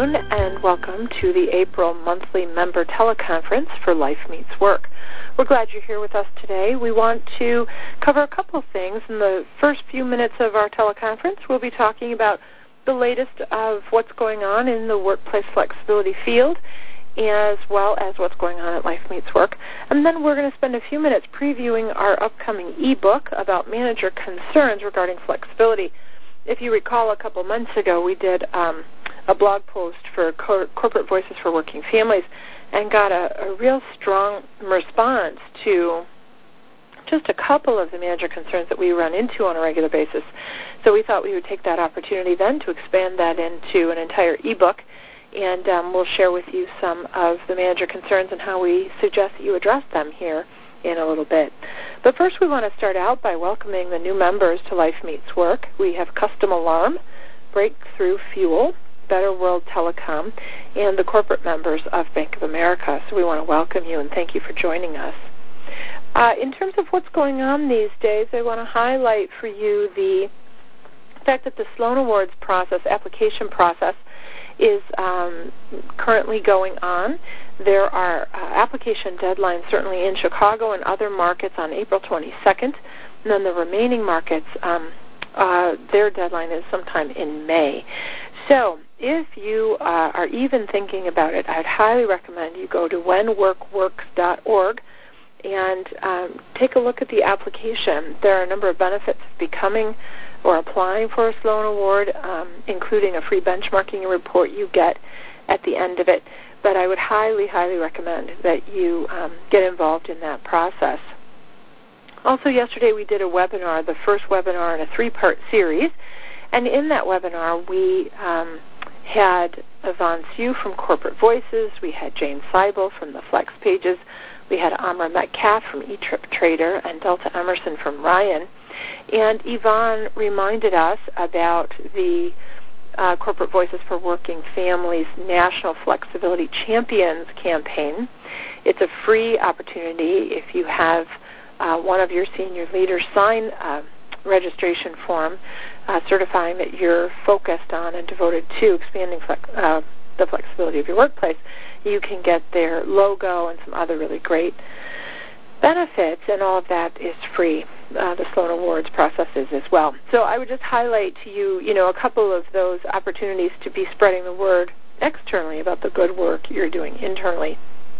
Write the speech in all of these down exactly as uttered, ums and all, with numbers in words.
afternoon, and welcome to the April monthly member teleconference for Life Meets Work. We're glad you're here with us today. We want to cover a couple of things. In the first few minutes of our teleconference, we'll be talking about the latest of what's going on in the workplace flexibility field, as well as what's going on at Life Meets Work. And then we're going to spend a few minutes previewing our upcoming ebook about manager concerns regarding flexibility. If you recall, a couple months ago, we did um, a blog post for cor- Corporate Voices for Working Families and got a, a real strong response to just a couple of the manager concerns that we run into on a regular basis. So we thought we would take that opportunity then to expand that into an entire ebook, and um, we'll share with you some of the manager concerns and how we suggest that you address them here in a little bit. But first we want to start out by welcoming the new members to Life Meets Work. We have Custom Alarm, Breakthrough Fuel, Better World Telecom, and the corporate members of Bank of America. So we want to welcome you and thank you for joining us. Uh, in terms of what's going on these days, I want to highlight for you the fact that the Sloan Awards process, application process, is um, currently going on. There are uh, application deadlines certainly in Chicago and other markets on April twenty-second, and then the remaining markets, um, uh, their deadline is sometime in May. So if you uh, are even thinking about it, I'd highly recommend you go to when work works dot org and um, take a look at the application. There are a number of benefits of becoming or applying for a Sloan Award, um, including a free benchmarking report you get at the end of it. But I would highly, highly recommend that you um, get involved in that process. Also, yesterday we did a webinar, the first webinar in a three-part series, and in that webinar we um, had Yvonne Sue from Corporate Voices, we had Jane Seibel from the Flex Pages, we had Amra Metcalf from eTrip Trader, and Delta Emerson from Ryan. And Yvonne reminded us about the uh, Corporate Voices for Working Families National Flexibility Champions campaign. It's a free opportunity if you have uh, one of your senior leaders sign a registration form uh, certifying that you're focused on and devoted to expanding flex, uh, the flexibility of your workplace. You can get their logo and some other really great benefits, and all of that is free. Uh, the Sloan Awards process is as well. So I would just highlight to you, you know, a couple of those opportunities to be spreading the word externally about the good work you're doing internally.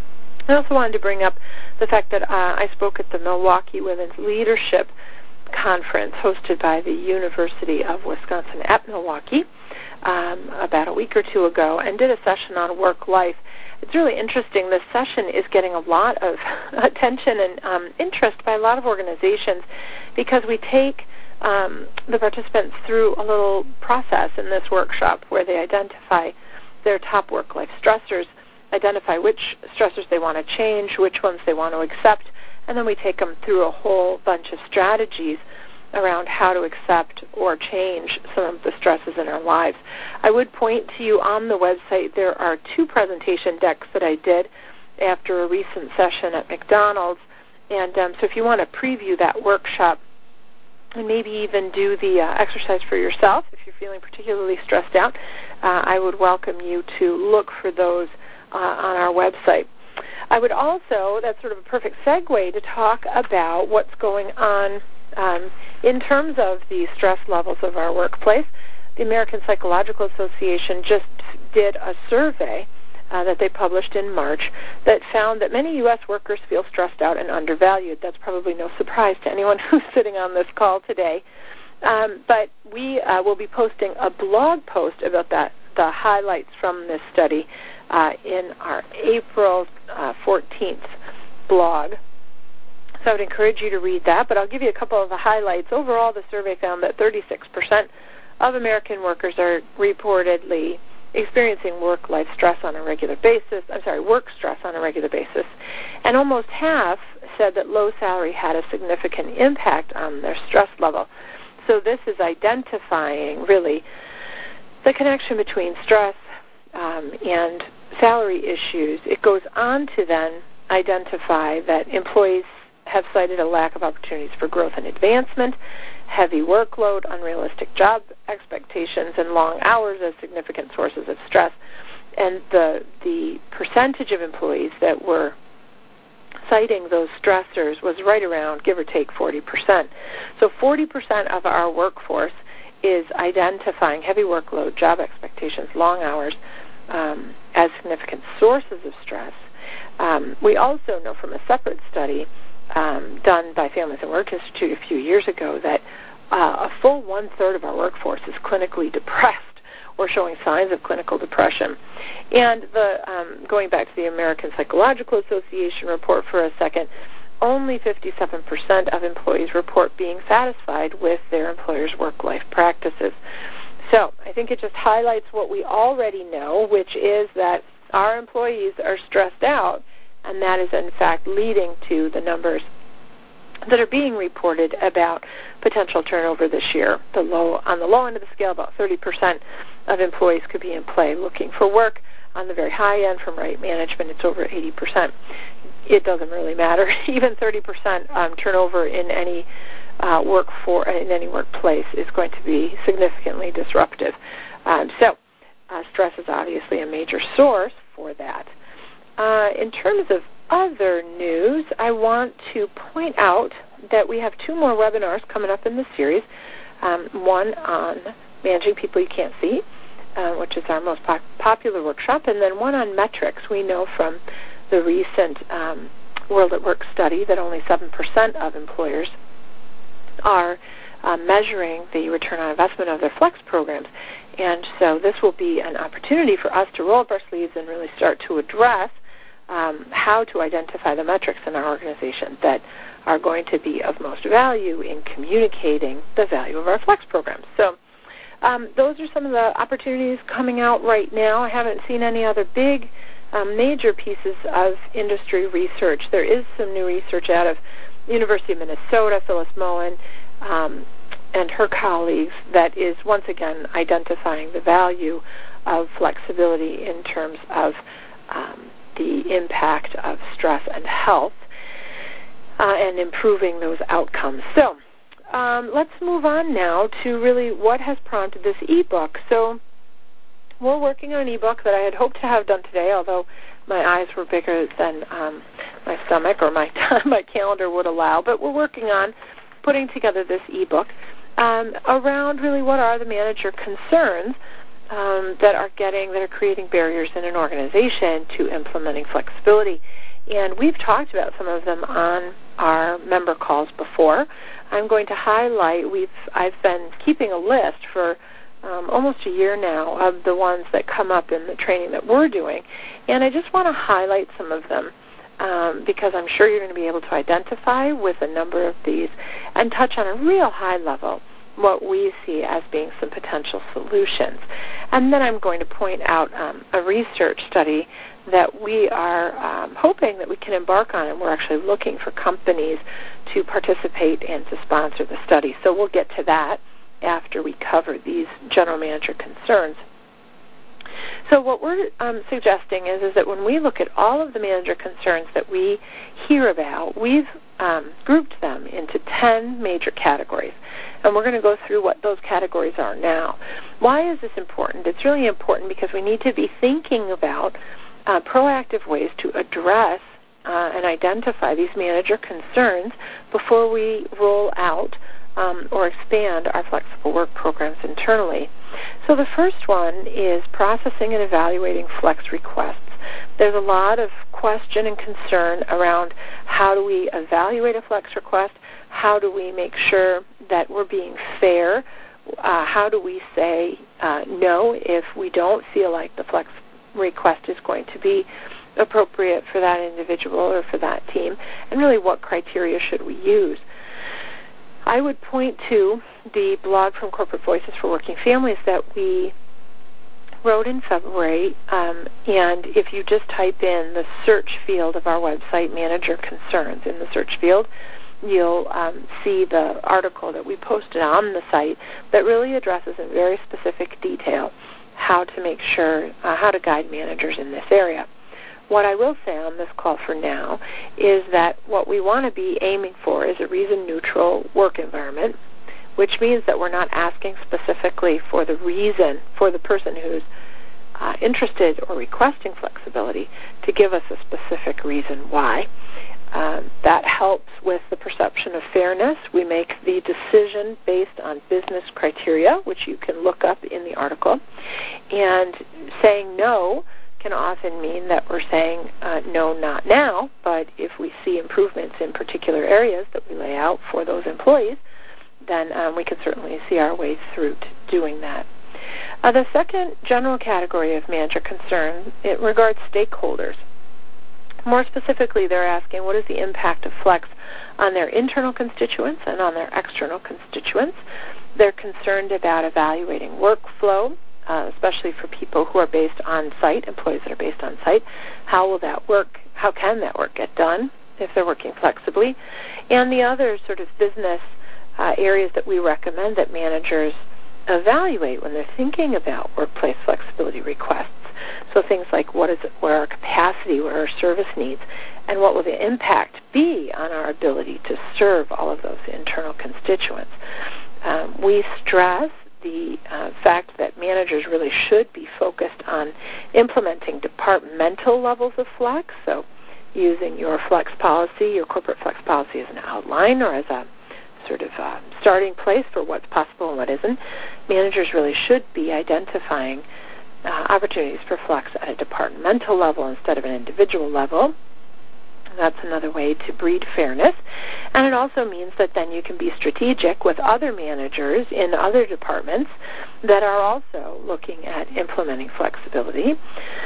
I also wanted to bring up the fact that uh, I spoke at the Milwaukee Women's Leadership Conference hosted by the University of Wisconsin at Milwaukee um, about a week or two ago, and did a session on work-life. It's really interesting. This session is getting a lot of attention and um, interest by a lot of organizations because we take um, the participants through a little process in this workshop where they identify their top work-life stressors, identify which stressors they want to change, which ones they want to accept, and then we take them through a whole bunch of strategies around how to accept or change some of the stresses in our lives. I would point to you on the website, there are two presentation decks that I did after a recent session at McDonald's, and um, so if you want to preview that workshop and maybe even do the uh, exercise for yourself, if you're feeling particularly stressed out, uh, I would welcome you to look for those uh, on our website. I would also, that's sort of a perfect segue to talk about what's going on um, in terms of the stress levels of our workplace. The American Psychological Association just did a survey uh, that they published in March that found that many U S workers feel stressed out and undervalued. That's probably no surprise to anyone who's sitting on this call today. Um, but we uh, will be posting a blog post about that, the highlights from this study uh, in our April uh, fourteenth blog. So I would encourage you to read that, but I'll give you a couple of the highlights. Overall, the survey found that thirty-six percent of American workers are reportedly experiencing work-life stress on a regular basis, I'm sorry, work stress on a regular basis, and almost half said that low salary had a significant impact on their stress level. So this is identifying, really, the connection between stress um, and salary issues. It goes on to then identify that employees have cited a lack of opportunities for growth and advancement, heavy workload, unrealistic job expectations, and long hours as significant sources of stress. and the the percentage of employees that were citing those stressors was right around, give or take, forty percent. So forty percent of our workforce is identifying heavy workload, job expectations, long hours um, as significant sources of stress. Um, we also know from a separate study um, done by Families and Work Institute a few years ago that uh, a full one-third of our workforce is clinically depressed or showing signs of clinical depression. And the um, going back to the American Psychological Association report for a second, only fifty-seven percent of employees report being satisfied with their employer's work-life practices. So I think it just highlights what we already know, which is that our employees are stressed out, and that is in fact leading to the numbers that are being reported about potential turnover this year. The low, on the low end of the scale, about thirty percent of employees could be in play looking for work. On the very high end, from right management, it's over eighty percent. It doesn't really matter. Even thirty percent um, turnover in any uh, work for in any workplace is going to be significantly disruptive. Um, so, uh, stress is obviously a major source for that. Uh, in terms of other news, I want to point out that we have two more webinars coming up in this series. Um, one on managing people you can't see, uh, which is our most pop- popular workshop, and then one on metrics. We know from the recent um, World at Work study that only seven percent of employers are uh, measuring the return on investment of their flex programs. And so this will be an opportunity for us to roll up our sleeves and really start to address um, how to identify the metrics in our organization that are going to be of most value in communicating the value of our flex programs. So um, those are some of the opportunities coming out right now. I haven't seen any other big um, major pieces of industry research. There is some new research out of University of Minnesota, Phyllis Moen, um, and her colleagues that is once again identifying the value of flexibility in terms of um, the impact of stress and health uh, and improving those outcomes. So um, let's move on now to really what has prompted this ebook. So we're working on an ebook that I had hoped to have done today, although my eyes were bigger than um, my stomach or my my calendar would allow. But we're working on putting together this ebook um, around really what are the manager concerns um, that are getting that are creating barriers in an organization to implementing flexibility. And we've talked about some of them on our member calls before. I'm going to highlight. We've I've been keeping a list for Um, almost a year now of the ones that come up in the training that we're doing. And I just want to highlight some of them um, because I'm sure you're going to be able to identify with a number of these and touch on a real high level what we see as being some potential solutions. And then I'm going to point out um, a research study that we are um, hoping that we can embark on, and we're actually looking for companies to participate and to sponsor the study. So we'll get to that after we cover these general manager concerns. So what we're um, suggesting is, is that when we look at all of the manager concerns that we hear about, we've um, grouped them into ten major categories. And we're going to go through what those categories are now. Why is this important? It's really important because we need to be thinking about uh, proactive ways to address uh, and identify these manager concerns before we roll out Um, or expand our flexible work programs internally. So the first one is processing and evaluating flex requests. There's a lot of question and concern around how do we evaluate a flex request, how do we make sure that we're being fair, uh, how do we say uh, no if we don't feel like the flex request is going to be appropriate for that individual or for that team, and really what criteria should we use. I would point to the blog from Corporate Voices for Working Families that we wrote in February, um, and if you just type in the search field of our website, Manager Concerns, in the search field, you'll um, see the article that we posted on the site that really addresses in very specific detail how to make sure, uh, how to guide managers in this area. What I will say on this call for now is that what we want to be aiming for is a reason-neutral work environment, which means that we're not asking specifically for the reason for the person who's uh, interested or requesting flexibility to give us a specific reason why. Um, that helps with the perception of fairness. We make the decision based on business criteria, which you can look up in the article. And saying no can often mean that we're saying uh, no, not now, but if we see improvements in particular areas that we lay out for those employees, then um, we can certainly see our way through to doing that. Uh, the second general category of manager concern, it regards stakeholders. More specifically, they're asking what is the impact of flex on their internal constituents and on their external constituents. They're concerned about evaluating workflow, uh, especially for people who are based on site, employees that are based on site. How will that work? How can that work get done if they're working flexibly? And the other sort of business uh, areas that we recommend that managers evaluate when they're thinking about workplace flexibility requests. So things like what is it, where our capacity, where our service needs, and what will the impact be on our ability to serve all of those internal constituents. Um, we stress the uh, fact that managers really should be focused on implementing departmental levels of flex, so using your flex policy, your corporate flex policy as an outline or as a sort of uh, starting place for what's possible and what isn't. Managers really should be identifying Uh, opportunities for flex at a departmental level instead of an individual level. That's another way to breed fairness. And it also means that then you can be strategic with other managers in other departments that are also looking at implementing flexibility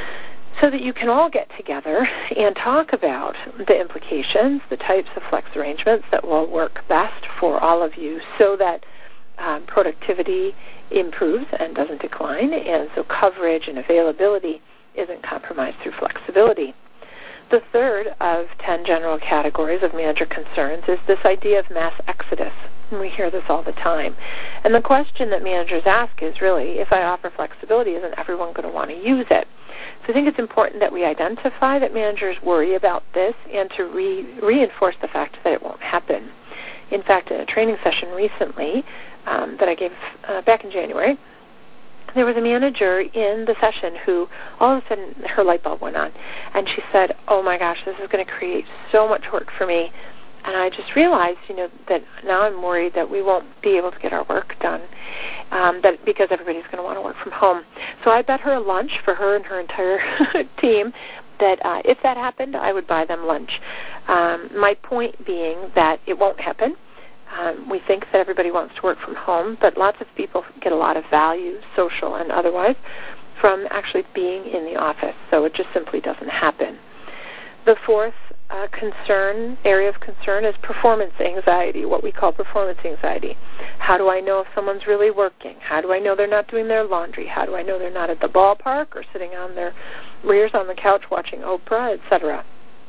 so that you can all get together and talk about the implications, the types of flex arrangements that will work best for all of you so that um, productivity improves and doesn't decline, and so coverage and availability isn't compromised through flexibility. The third of ten general categories of manager concerns is this idea of mass exodus. And we hear this all the time. And the question that managers ask is really, if I offer flexibility, isn't everyone going to want to use it? So I think it's important that we identify that managers worry about this and to re- reinforce the fact that it won't happen. In fact, in a training session recently, Um, that I gave uh, back in January, there was a manager in the session who all of a sudden her light bulb went on, and she said, oh my gosh, this is going to create so much work for me, and I just realized, you know, that now I'm worried that we won't be able to get our work done, um, that because everybody's going to want to work from home. So I bet her a lunch for her and her entire team that uh, if that happened, I would buy them lunch. Um, my point being that it won't happen. Um, we think that everybody wants to work from home, but lots of people get a lot of value, social and otherwise, from actually being in the office. So it just simply doesn't happen. The fourth uh, concern, area of concern, is performance anxiety, what we call performance anxiety. How do I know if someone's really working? How do I know they're not doing their laundry? How do I know they're not at the ballpark or sitting on their rears on the couch watching Oprah, et cetera?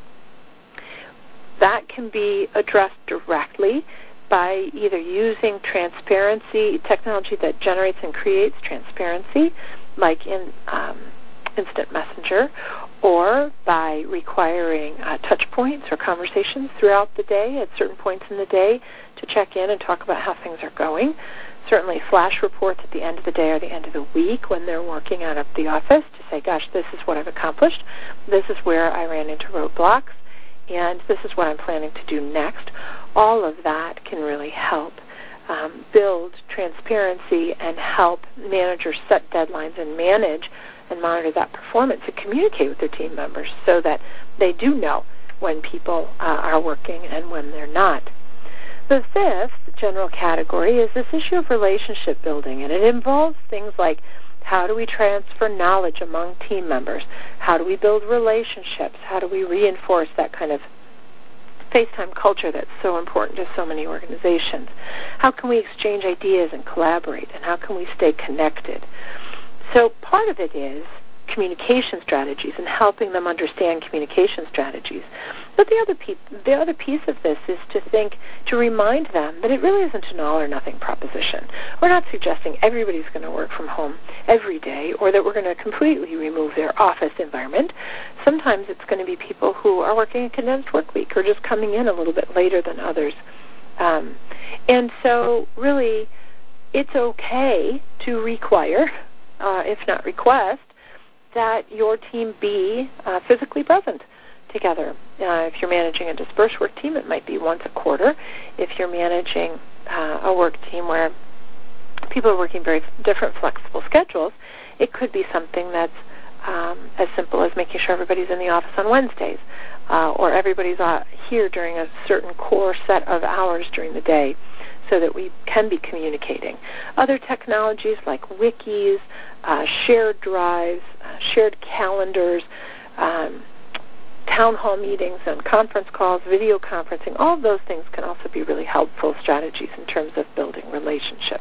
That can be addressed directly by either using transparency, technology that generates and creates transparency, like in um, Instant Messenger, or by requiring uh, touch points or conversations throughout the day at certain points in the day to check in and talk about how things are going. Certainly flash reports at the end of the day or the end of the week when they're working out of the office to say, gosh, this is what I've accomplished, this is where I ran into roadblocks, and this is what I'm planning to do next. All of that can really help um, build transparency and help managers set deadlines and manage and monitor that performance and communicate with their team members so that they do know when people uh, are working and when they're not. The fifth general category is this issue of relationship building, and it involves things like how do we transfer knowledge among team members? How do we build relationships? How do we reinforce that kind of FaceTime culture that's so important to so many organizations? How can we exchange ideas and collaborate? And how can we stay connected? So part of it is communication strategies and helping them understand communication strategies. But the other piece, the other piece of this is to think, to remind them that it really isn't an all or nothing proposition. We're not suggesting everybody's going to work from home every day or that we're going to completely remove their office environment. Sometimes it's going to be people who are working a condensed work week or just coming in a little bit later than others. Um, and so really it's okay to require, uh, if not request, that your team be uh, physically present together. Uh, if you're managing a dispersed work team, it might be once a quarter. If you're managing uh, a work team where people are working very different flexible schedules, it could be something that's um, as simple as making sure everybody's in the office on Wednesdays, uh, or everybody's uh, here during a certain core set of hours during the day so that we can be communicating. Other technologies like wikis, uh, shared drives, uh, shared calendars, um, town hall meetings and conference calls, video conferencing, all of those things can also be really helpful strategies in terms of building relationships.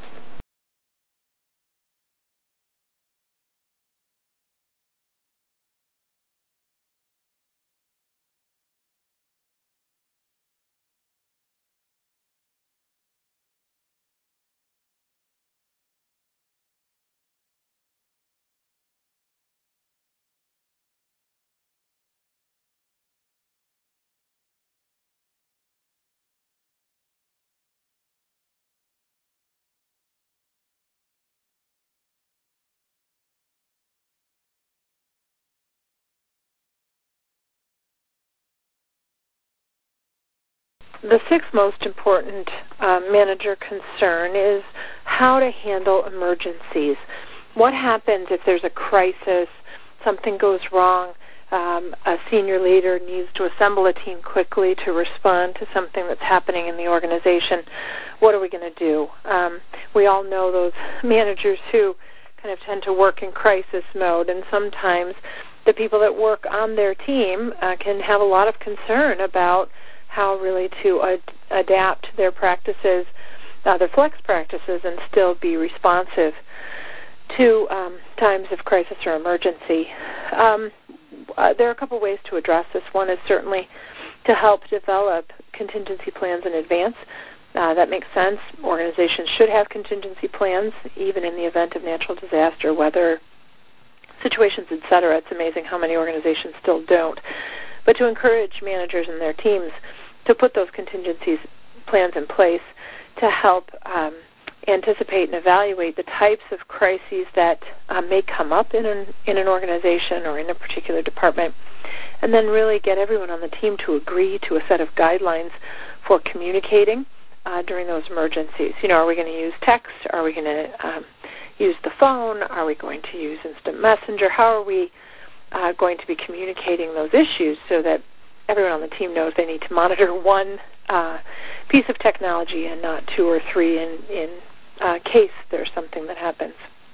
The sixth most important uh, manager concern is how to handle emergencies. What happens if there's a crisis, something goes wrong, um, a senior leader needs to assemble a team quickly to respond to something that's happening in the organization? What are we going to do? Um, we all know those managers who kind of tend to work in crisis mode, and sometimes the people that work on their team uh, can have a lot of concern about how really to ad- adapt their practices, uh, their flex practices, and still be responsive to um, times of crisis or emergency. Um, uh, there are a couple ways to address this. One is certainly to help develop contingency plans in advance. Uh, that makes sense. Organizations should have contingency plans, even in the event of natural disaster, weather situations, et cetera. It's amazing how many organizations still don't. But to encourage managers and their teams to put those contingencies plans in place to help um, anticipate and evaluate the types of crises that uh, may come up in an, in an organization or in a particular department, and then really get everyone on the team to agree to a set of guidelines for communicating uh, during those emergencies. You know, are we going to use text? Are we going to um, use the phone? Are we going to use instant messenger? How are we uh, going to be communicating those issues so that everyone on the team knows they need to monitor one uh, piece of technology and not two or three in, in uh, case there's something that happens.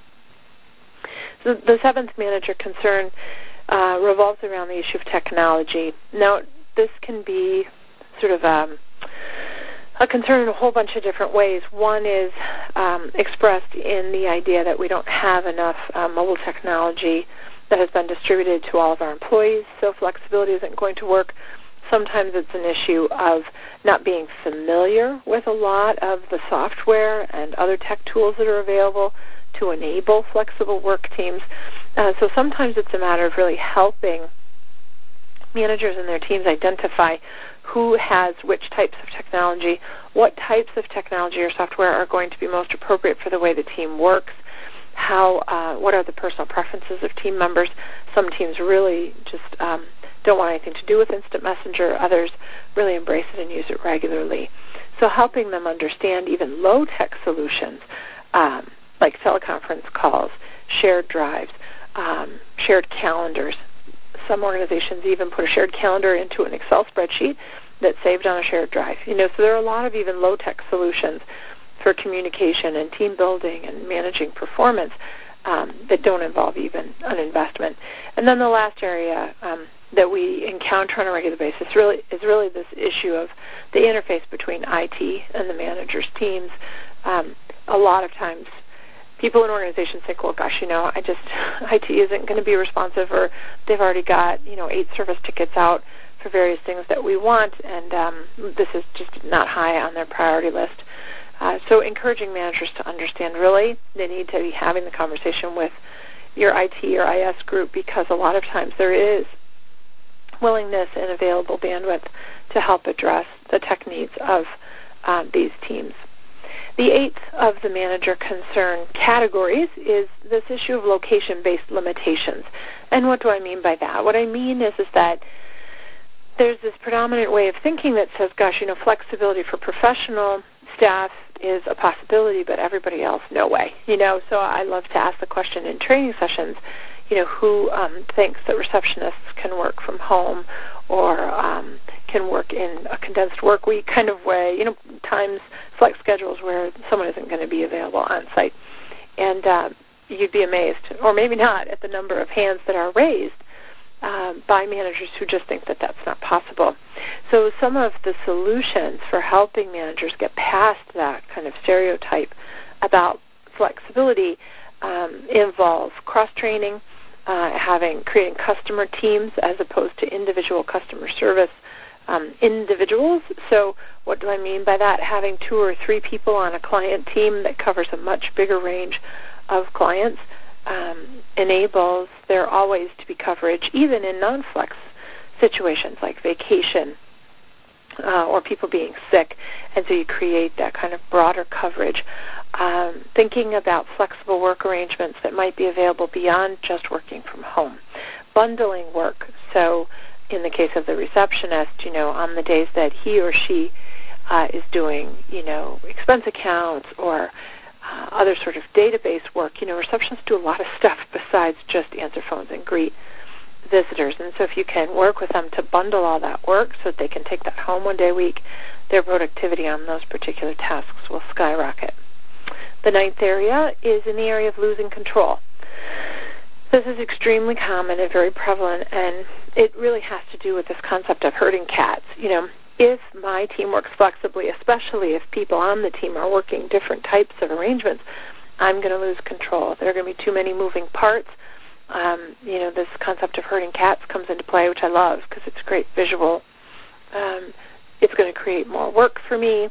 So the seventh manager concern uh, revolves around the issue of technology. Now, this can be sort of um, a concern in a whole bunch of different ways. One is um, expressed in the idea that we don't have enough uh, mobile technology that has been distributed to all of our employees, so flexibility isn't going to work. Sometimes it's an issue of not being familiar with a lot of the software and other tech tools that are available to enable flexible work teams. Uh, so sometimes it's a matter of really helping managers and their teams identify who has which types of technology, what types of technology or software are going to be most appropriate for the way the team works, how, uh, what are the personal preferences of team members. Some teams really just um, don't want anything to do with instant messenger. Others really embrace it and use it regularly. So helping them understand even low-tech solutions um, like teleconference calls, shared drives, um, shared calendars. Some organizations even put a shared calendar into an Excel spreadsheet that's saved on a shared drive. You know, so there are a lot of even low-tech solutions for communication and team building and managing performance um, that don't involve even an investment. And then the last area um, that we encounter on a regular basis really is really this issue of the interface between I T and the managers' teams. Um, a lot of times people in organizations think, well, gosh, you know, I just, I T isn't going to be responsive, or they've already got, you know, eight service tickets out for various things that we want, and um, this is just not high on their priority list. Uh, so encouraging managers to understand really they need to be having the conversation with your I T or I S group, because a lot of times there is willingness and available bandwidth to help address the tech needs of um, these teams. The eighth of the manager concern categories is this issue of location-based limitations. And what do I mean by that? What I mean is, is that there's this predominant way of thinking that says, gosh, you know, flexibility for professional staff is a possibility, but everybody else, no way. You know, so I love to ask the question in training sessions, you know, who um, thinks that receptionists can work from home or um, can work in a condensed work week kind of way, you know, times, flex schedules where someone isn't going to be available on site. And uh, you'd be amazed, or maybe not, at the number of hands that are raised uh, by managers who just think that that's not possible. So some of the solutions for helping managers get past that kind of stereotype about flexibility um, involve cross-training, uh, having creating customer teams as opposed to individual customer service um, individuals. So what do I mean by that? Having two or three people on a client team that covers a much bigger range of clients um, enables there always to be coverage, even in non-flex situations like vacation uh, or people being sick, and so you create that kind of broader coverage. Um, thinking about flexible work arrangements that might be available beyond just working from home. Bundling work, so in the case of the receptionist, you know, on the days that he or she uh, is doing, you know, expense accounts or uh, other sort of database work, you know, receptionists do a lot of stuff besides just answer phones and greet visitors. And so if you can work with them to bundle all that work so that they can take that home one day a week, their productivity on those particular tasks will skyrocket. The ninth area is in the area of losing control. This is extremely common and very prevalent, and it really has to do with this concept of herding cats. You know, if my team works flexibly, especially if people on the team are working different types of arrangements, I'm going to lose control. There are going to be too many moving parts. Um, you know, this concept of herding cats comes into play, which I love because it's a great visual. Um, it's going to create more work for me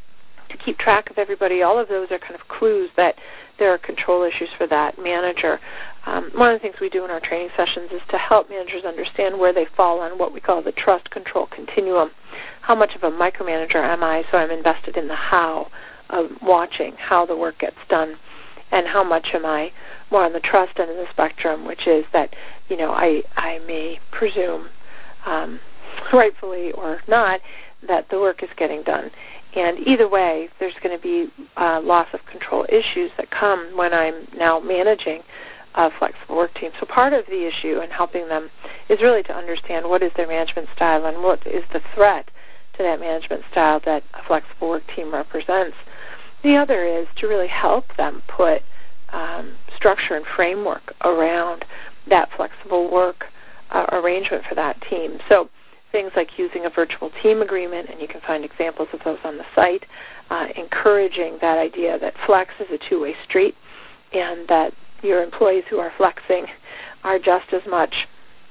to keep track of everybody. All of those are kind of clues that there are control issues for that manager. Um, one of the things we do in our training sessions is to help managers understand where they fall on what we call the trust control continuum. How much of a micromanager am I, so I'm invested in the how of watching how the work gets done, and how much am I more on the trust end of the spectrum, which is that, you know, I, I may presume, um, rightfully or not, that the work is getting done. And either way, there's going to be uh, loss of control issues that come when I'm now managing a flexible work team. So part of the issue in helping them is really to understand what is their management style and what is the threat to that management style that a flexible work team represents. The other is to really help them put um, structure and framework around that flexible work uh, arrangement for that team. So things like using a virtual team agreement, and you can find examples of those on the site, uh, encouraging that idea that flex is a two-way street and that your employees who are flexing are just as much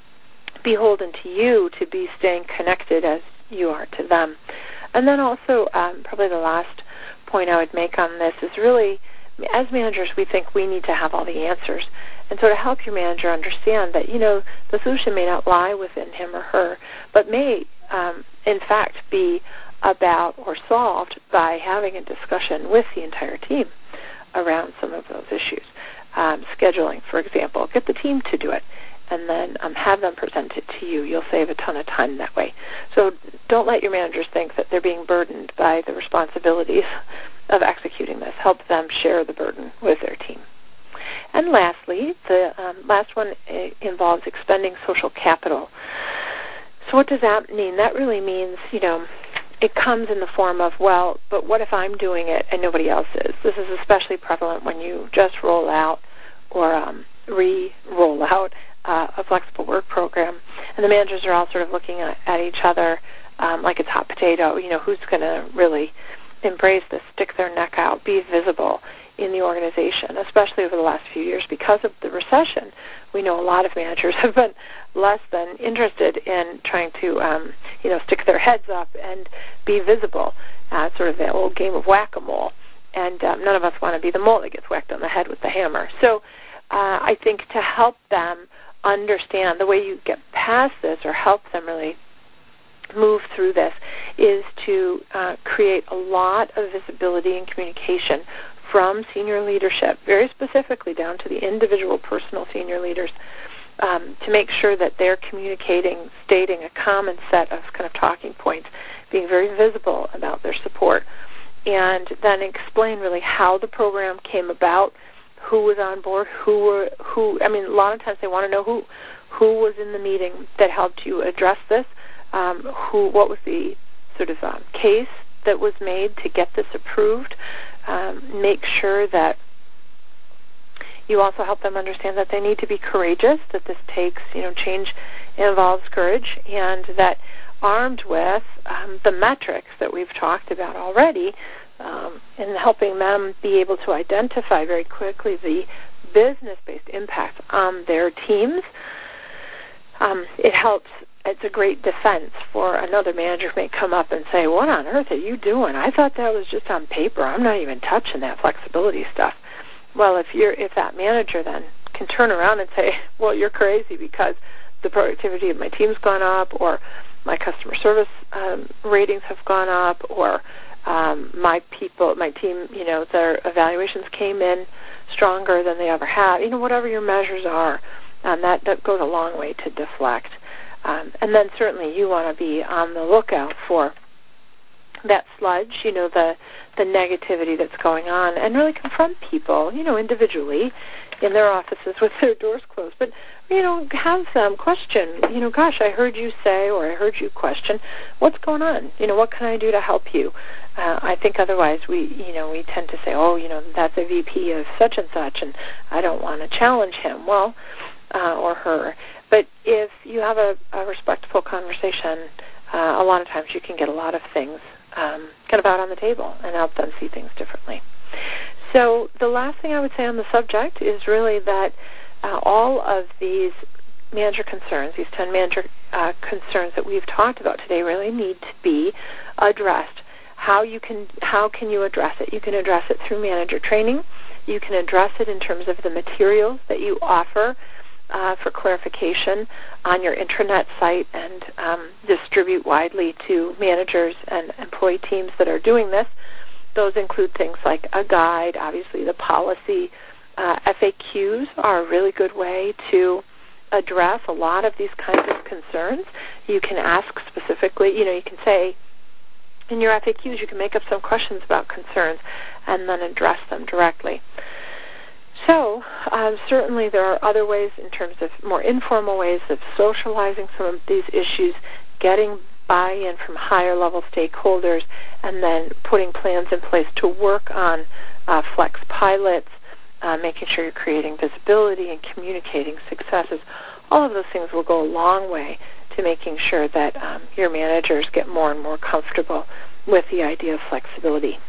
beholden to you to be staying connected as you are to them. And then also, um, probably the last point I would make on this is really, as managers, we think we need to have all the answers. And so to help your manager understand that, you know, the solution may not lie within him or her, but may, um, in fact, be about or solved by having a discussion with the entire team around some of those issues. Um, scheduling, for example, get the team to do it, and then um, have them present it to you. You'll save a ton of time that way. So don't let your managers think that they're being burdened by the responsibilities of executing this. Help them share the burden with their team. And lastly, the um, last one uh, involves expending social capital. So what does that mean? That really means, you know, it comes in the form of, well, but what if I'm doing it and nobody else is? This is especially prevalent when you just roll out or um, re-roll out uh, a flexible work program, and the managers are all sort of looking at, at each other um, like it's hot potato. You know, who's going to really embrace this, stick their neck out, be visible in the organization, especially over the last few years because of the recession. We know a lot of managers have been less than interested in trying to, um, you know, stick their heads up and be visible, uh, sort of the old game of whack-a-mole. And um, none of us want to be the mole that gets whacked on the head with the hammer. So uh, I think to help them understand the way you get past this or help them really move through this is to uh, create create a lot of visibility and communication from senior leadership, very specifically down to the individual personal senior leaders, um, to make sure that they're communicating, stating a common set of kind of talking points, being very visible about their support, and then explain really how the program came about, who was on board, who were, who, I mean, a lot of times they want to know who, who was in the meeting that helped you address this, um, who, what was the sort of um, case that was made to get this approved. Um, make sure that you also help them understand that they need to be courageous, that this takes, you know, change involves courage, and that armed with um, the metrics that we've talked about already, um, and helping them be able to identify very quickly the business-based impact on their teams, um, it helps. It's a great defense for another manager who may come up and say, what on earth are you doing? I thought that was just on paper. I'm not even touching that flexibility stuff. Well, if you're if that manager then can turn around and say, well, you're crazy because the productivity of my team's gone up, or my customer service um, ratings have gone up, or um, my people, my team, you know, their evaluations came in stronger than they ever have. You know, whatever your measures are, um, that, that goes a long way to deflect. Um, and then certainly you want to be on the lookout for that sludge, you know, the the negativity that's going on, and really confront people, you know, individually in their offices with their doors closed. But, you know, have them question, you know, gosh, I heard you say, or I heard you question, what's going on? You know, what can I do to help you? Uh, I think otherwise we, you know, we tend to say, oh, you know, that's a V P of such and such, and I don't want to challenge him. Well, uh, or her. But if you have a, a respectful conversation, uh, a lot of times you can get a lot of things um, kind of out on the table and help them see things differently. So the last thing I would say on the subject is really that uh, all of these manager concerns, these ten manager uh, concerns that we've talked about today, really need to be addressed. How you can how can you address it? You can address it through manager training. You can address it in terms of the materials that you offer uh, for clarification on your intranet site and um, distribute widely to managers and employee teams that are doing this. Those include things like a guide, obviously the policy. Uh, F A Qs are a really good way to address a lot of these kinds of concerns. You can ask specifically, you know, you can say in your F A Qs, you can make up some questions about concerns and then address them directly. So um, certainly there are other ways in terms of more informal ways of socializing some of these issues, getting buy-in from higher level stakeholders, and then putting plans in place to work on uh, flex pilots, uh, making sure you're creating visibility and communicating successes. All of those things will go a long way to making sure that um, your managers get more and more comfortable with the idea of flexibility.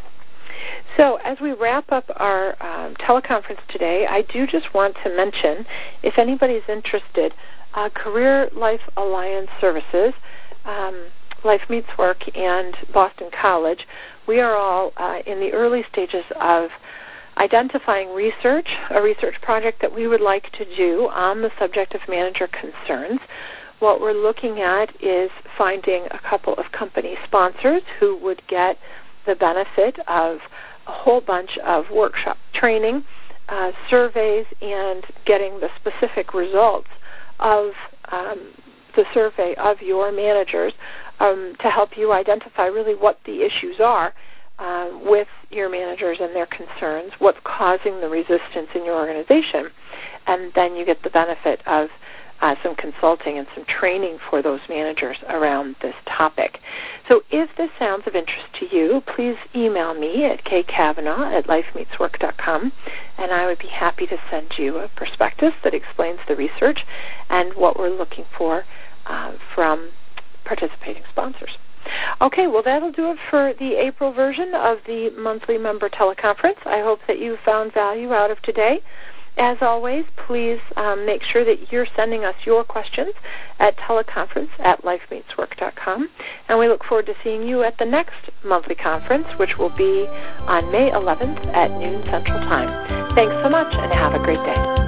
So as we wrap up our um, teleconference today, I do just want to mention, if anybody's interested, uh, Career Life Alliance Services, um, Life Meets Work, and Boston College, we are all uh, in the early stages of identifying research, a research project that we would like to do on the subject of manager concerns. What we're looking at is finding a couple of company sponsors who would get the benefit of a whole bunch of workshop training, uh, surveys, and getting the specific results of um, the survey of your managers um, to help you identify really what the issues are uh, with your managers and their concerns, what's causing the resistance in your organization, and then you get the benefit of Uh, some consulting and some training for those managers around this topic. So if this sounds of interest to you, please email me at k cavanaugh at life meets work dot com, and I would be happy to send you a prospectus that explains the research and what we're looking for uh, from participating sponsors. Okay, well, that'll do it for the April version of the monthly member teleconference. I hope that you found value out of today. As always, please um, make sure that you're sending us your questions at teleconference at life meets work dot com. And we look forward to seeing you at the next monthly conference, which will be on May eleventh at noon Central Time. Thanks so much, and have a great day.